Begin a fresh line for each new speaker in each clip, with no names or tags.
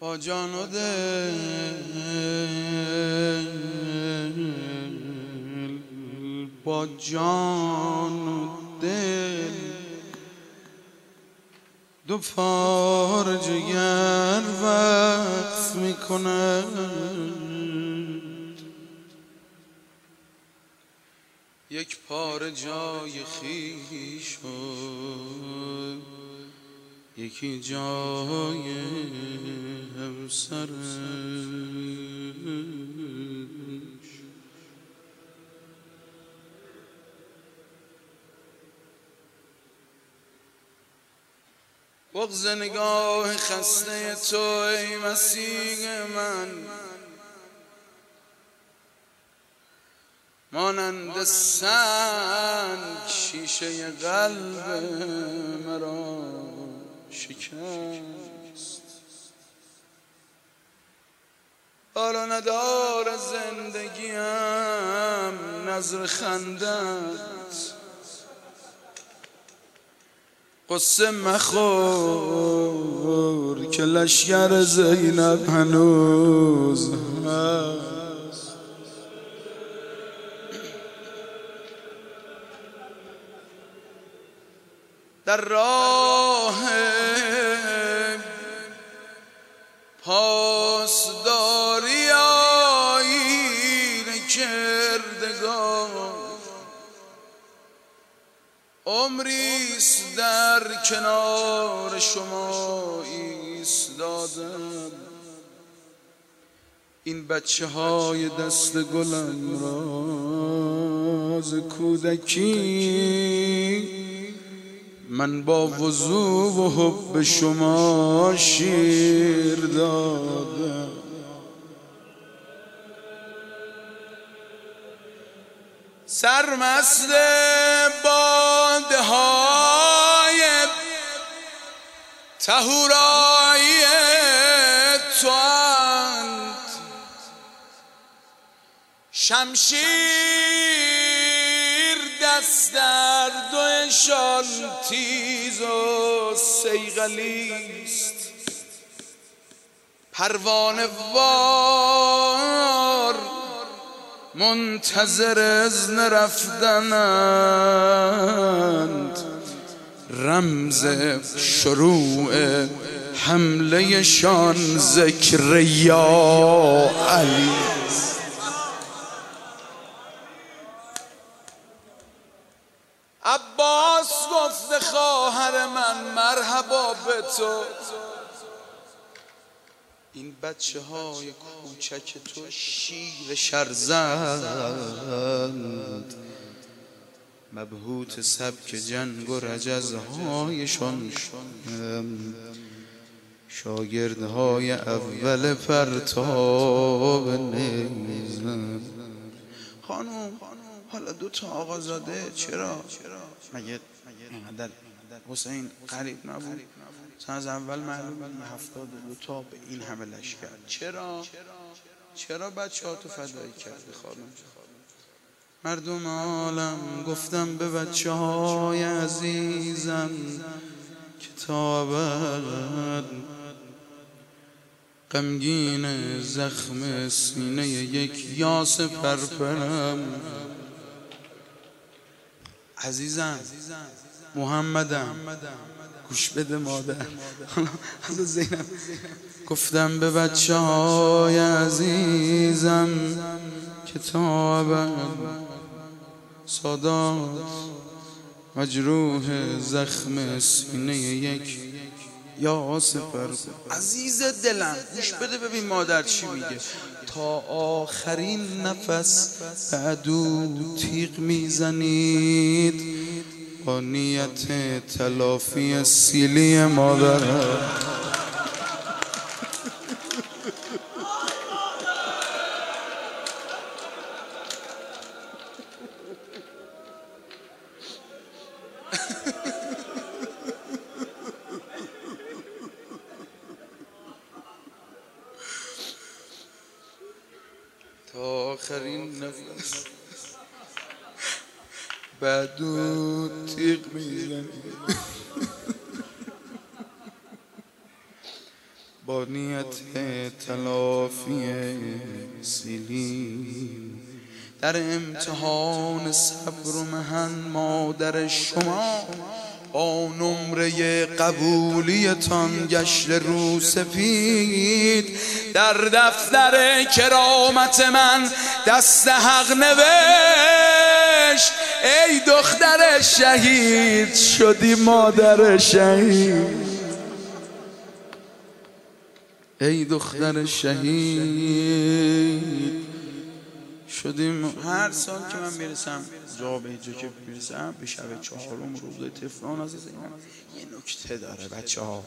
با جان و دل، با جان و دل دو پاره جگر وقف میکنند، یک پاره جای خویش و یکی جای همسرش. بغض نگاه خسته تو ای مسیح من، مانند سنگ شیشه قلب مرا شکست. حالا ندار زندگیم نظر خندت، قصه مخور که لشگر زینب هنوز هست. در راه پاسداری آیین کردگار، عمریست در کنار شما ایستادم. این بچه های دست گلم را ز کودکی من با وضو و حب شما شیر دادم. سرمست باده های طهورایی تواند، شمشیر دست در دویشان تیز و صیقلیست، پروانه وار منتظر اذن رفتنند، رمز شروع حمله شان ذکر یا علی. عباس گفته خواهر من مرحبا به تو، این بچه های کوچک تو شیر شرزند، مبهوت سبک جنگ و رجزهایشان، شاگردهای اول پرتاب نیزند. خانم حالا دو تا آقازاده چرا؟ مگه اینقدر حسین قریب نبود؟ از اول معلومه 72 تا به این همه لشکر. چرا بچه ها تو فدایی کردی خانم؟ مردم عالم گفتم به بچه های عزیزم که تا ابد غمگین زخم سینه یک یاس پرپرم. عزیزم محمدم گوش بده مادر. زینب گفتم به بچه های عزیزم که تا ابد سادات مجروح زخم سینه یک یاس پرپرم. عزیز دلم گوش بده ببین مادر چی میگه. تا آخرین نفس به عدو تیغ میزنید با نیت تلافی سیلی مادر. تا آخرین نفس بعدو تیغ میزنی با نیت تلافی سیلی در امتحان صبر و محن مادر شما با نمره قبولیتان گشت رو سفید در دفتر کرامت من دست حق نوشت ای دختر شهید شدی مادر شهید ای دختر شهید شدیم. هر سال که من میرسم جا به جا که میرسم به شب 4 روزه طفلان از زینب یه نکته داره بچه ها.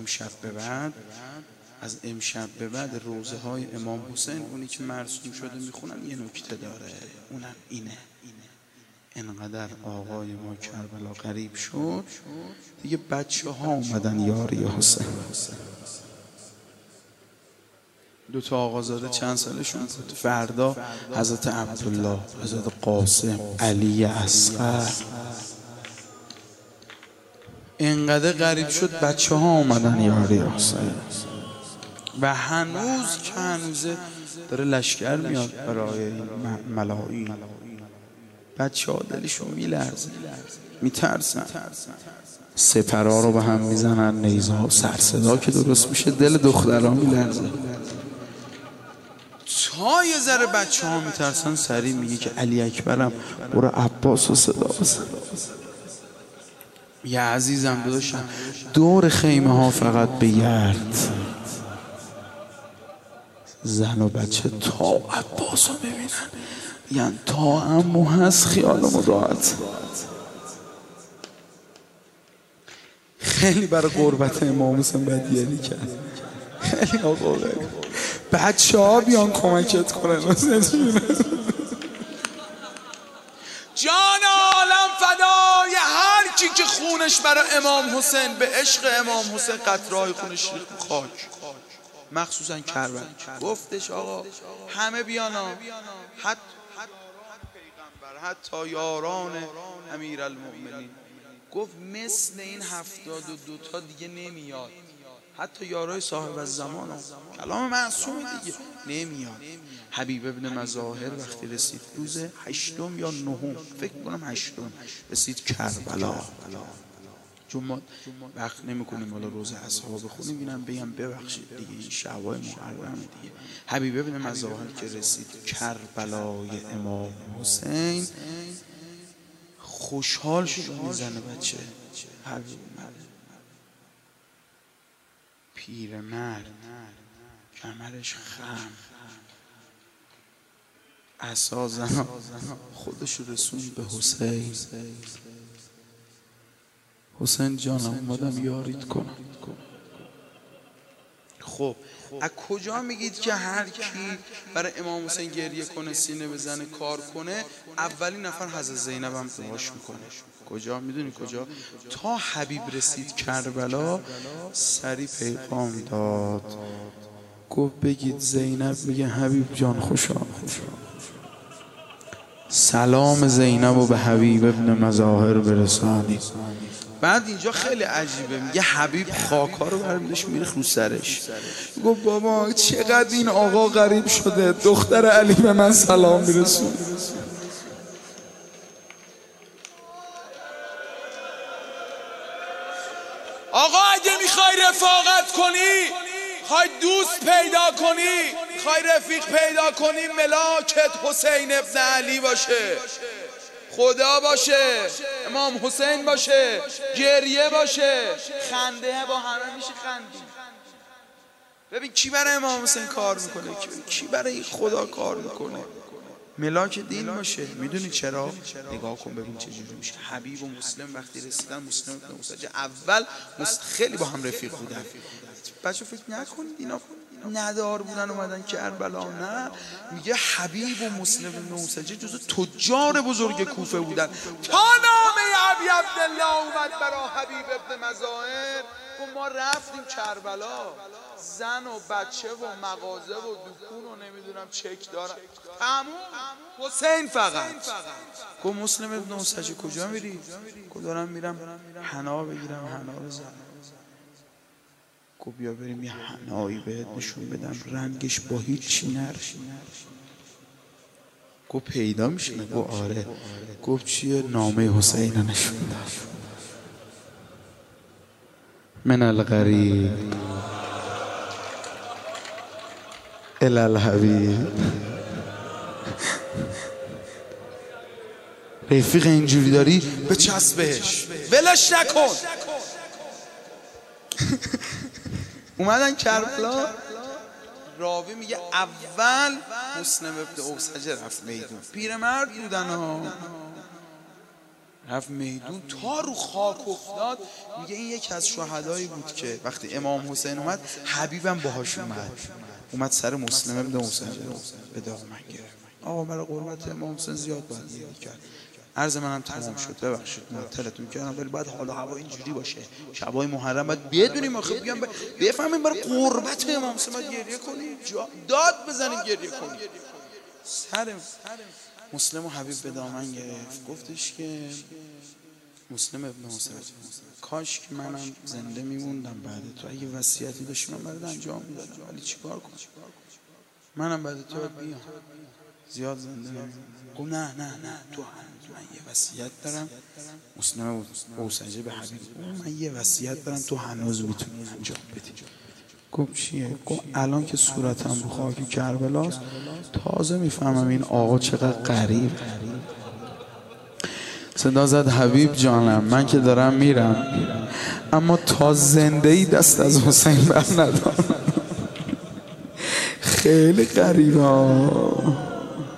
از امشب به بعد روزه های امام حسین اونی که مرسوم شده میخونن یه نکته داره، اونم اینه. انقدر آقای ما کربلا غریب شد دیگه بچه ها اومدن یاری حسین. 2 آقازاده چند سالشون بود. فردا حضرت عبدالله، حضرت قاسم، علی اصغر. اینقدر غریب شد بچه ها اومدن یاری حسین و هنوز که هنوزه داره لشکر میاد برای ملائین. بچه ها دلشون میلرزه، میترسن، سپرها رو به هم میزنن، نیزه ها سرصدا که درست میشه دل دخترها میلرزه. تا یه ذره بچه ها میترسن سریع میگه که علی اکبرم برو عباس رو صدا بزن. یه عزیزم داشتم دور خیمه ها فقط به گرد زن و بچه تا عباس رو ببینن یعنی تا عمو هست خیالمون راحت. خیلی برای قربت امام حسین بدیلی کرد. خیلی آقا بچه ها بیان کمکت کنن. جان عالم فدای هر کی که خونش برای امام حسین به عشق امام حسین قطرهای خونش ریخت خاک، مخصوصا کربلا. گفتش آقا همه بیان، حتی پیغمبر، حتی یاران امیرالمؤمنین. گفت مثل این 72 تا دیگه نمیاد، حتی یارای صاحب الزمان کلام معصوم دیگه نمیاد. حبیب ابن مظاهر وقتی رسید روز 8 یا 9 فکر کنم 8 رسید کربلا. چون وقت نمیکنیم حالا روز اصحاب بخونیم اینم بگم ببخشید دیگه این شبای محرم دیگه. حبیب ابن مظاهر که رسید کربلای امام حسین خوشحال شد میزنه بچه حبیب پیرمرد کمرش خم عصا زن خودش رسوند به حسین. حسین جانم اومدم یاریت کنم. خب از کجا میگید که هر کی برای امام حسین گریه کنه سینه بزنه کار کنه اولین نفر حضرت زینب هم دعاش میکنه؟ کجا میدونی کجا؟ تا حبیب رسید کربلا سری پیغام داد گفت بگید زینب میگه حبیب جان خوشا سلام زینب رو به حبیب ابن مظاهر برسانید. بعد اینجا خیلی عجیبه میگه حبیب خاکا رو برمیدش میریخت رو سرش. گفت بابا چقدر این آقا غریب شده، دختر علی به من سلام میرسون. آقا اگه میخوای رفاقت کنی، میخوای دوست پیدا کنی، میخوای رفیق پیدا کنی، ملاکت حسین ابن علی باشه، خدا باشه، امام حسین باشه، گریه باشه، خنده با همه میشه خندید. ببین کی برای امام حسین کار میکنه، کی برای خدا کار میکنه، ملاک دین باشه. میدونی چرا؟ نگاه کن ببین چه جوری میشه. حبیب و مسلم وقتی رسیدن، مسلم ابن موسج اول خیلی با هم رفیق بودن. بچه فکر نکنید اینا ندار بودن اومدن کربلا، نه. میگه حبیب و مسلم ابن موسج جزو تجار بزرگ کوفه بودن. تا نامه ابی عبدالله اومد برای حبیب ابن مظاهر و ما رفتیم کربلا، زن و بچه و مغازه و دکون و نمیدونم چک دارن، تموم حسین فقط. گفت مسلم ابن موسج کجا میری؟ گفت دارم میرم حنا بگیرم، حنا بزنم.
گفت بیا بریم یه حنایی بهت نشون بدم رنگش با هیچی نرشه. گفت پیدا میشه؟ گفت آره. گفت چیه؟ نامه حسین رو نشون داد. من الغریب الی الحبیب. رفیق اینجوری داری به چسب بهش، ولش نکن. اومدن کربلا، راوی میگه اول مسلم ابن اوسجه رفت میدون، پیرمرد بودن ها، رفت میدون تا رو خاک افتاد. میگه این یکی از شهدایی بود که وقتی امام حسین اومد حبیبم باهاش اومد سر مسلم ابن اوسجه به داغ من گرفت. آقا برای قربت امام حسین زیاد باید گریه کرد. عرض منم تمام شد، ببخشید معطلتون کردم، ولی باید حال و هوا اینجوری باشه. شبای محرم باید بدونیم، آخه بیام بفهمیم برای قربت امام حسین باید گریه کنیم، داد بزنیم گریه کنیم. سر مسلم و حبیب به دامن گرفت، گفتش که مسلم ابن حسین کاش که منم زنده میموندم بعد تو، اگه وصیتی داشتی من برات انجام میدادم، ولی چیکار کنم، منم بعد تو بیام زیاد زنده نمیمونم. گفت نه تو من یه وصیت دارم. مسلم اوسجه به حبیب من یه وصیت دارم تو هنوز میتونی انجام بدی. گفت چیه؟ گفت الان که صورتم رو خاک کربلاست تازه میفهمم این آقا چقدر غریب. صدا زد حبیب جانم من که دارم میرم، اما تا زنده ای دست از حسین بر ندارم. خیلی غریبه.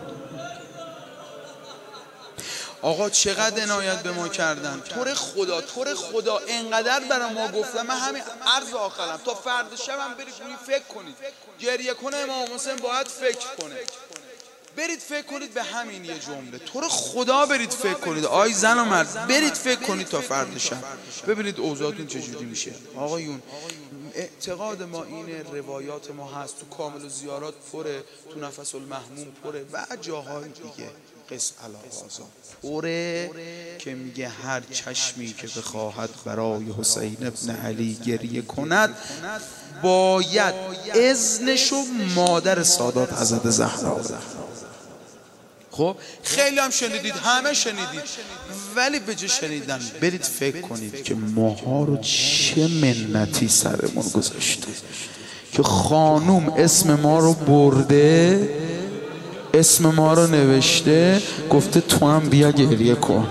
آقا چقدر عنایت به ما کردن. طور خدا انقدر برای ما گفتن. من همین عرض آخرم تا فردا شبم برید روی فکر کنید، گریه کنه امام حسین باید فکر کنه. برید فکر کنید به همین یه جمله، طور خدا برید فکر کنید. آی زن و مرد برید فکر کنید تا فردا شب ببینید اوضاعتون چجوری میشه. آقایون اعتقاد ما اینه، روایات ما هست، تو کامل و زیارات پره، تو نفس المحموم پره و جاهای دیگه قص علاقازا پره که میگه هر چشمی که بخواهد برای حسین ابن علی گریه کند باید اذنشو مادر سادات حضرت زهرا بده. خب خیلی هم شنیدید، همه شنیدید، ولی به جای شنیدن برید فکر کنید که ماها رو چه منتی سرمون گذاشته که خانوم اسم ما رو برده، اسم ما رو نوشته، گفته تو هم بیا گریه کن.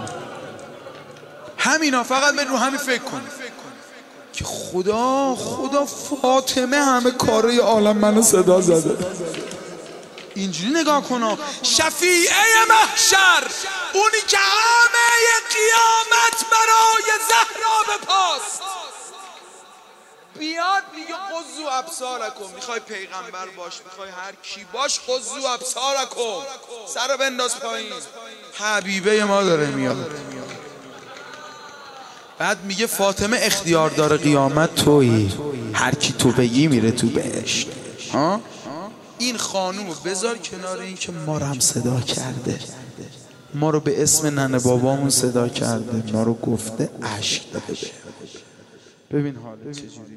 همینا، فقط برید رو همین فکر کنید که خدا فاطمه همه کارای عالم منو صدا زده. اینجوری نگاه کن، شفیعه محشر، اونی که همه قیامت برای زهرا بپاست، بیاد میگه قضوا ابصارکم. میخوای پیغمبر باش، میخوای هر کی باش، قضوا ابصارکم، سر بنداز پایین. حبیبه ما داره میاد. بعد میگه فاطمه اختیار داره قیامت تویی، هر کی تو بگی میره تو بهشت. این خانومو بذار کنار این که ما رو هم صدا کرده، ما رو به اسم ننه بابامون صدا کرده، ما رو گفته اشک داده. ببین حالت چجوری.